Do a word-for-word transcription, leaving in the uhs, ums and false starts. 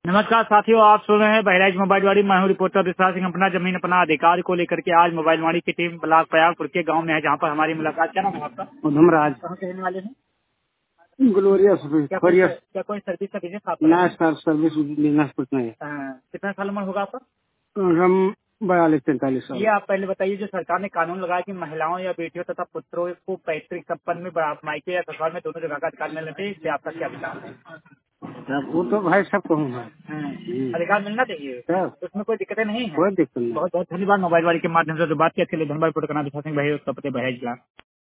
नमस्कार साथियों, आप सुन रहे हैं बहराइच मोबाइल वाड़ी। मैं हूं रिपोर्टर विश्वास सिंह। अपना जमीन अपना अधिकार को लेकर के आज मोबाइल वाड़ी की टीम ब्लॉक प्रयागपुर के गांव में है, जहां पर हमारी मुलाकात। क्या नाम है आपका? उधम राज। कहाँ के रहने वाले हैं? ग्लोरिया क्या कोई क्या कोई सर्विस का बिजनेस आप ना सर, सर्विस बिजनेस कुछ नहीं है। कितना साल उम्र होगा आपका? हम बयालीस तैंतालीस साल। ये आप पहले बताइए, जो सरकार ने कानून लगाया कि महिलाओं या बेटियों तथा पुत्रों को पैतृक संपत्ति में बड़ा- मायके या ससुराल में दोनों जगह का अधिकार मिलना चाहिए, इससे आपका क्या विचार है? अब वो तो भाई सब कहूँ है, हाँ, अधिकार मिलना चाहिए, सब उसमें कोई दिक्कतें नहीं है। कोई दिक्कत नहीं। बहुत बहुत धन्यवाद मोबाइल वाली के माध्यम से जो बात की। अच्छे लिए धन्यवाद। रिपोर्ट करना विश्वास सिंह, भाई उत्तर प्रदेश बहराइच जिला।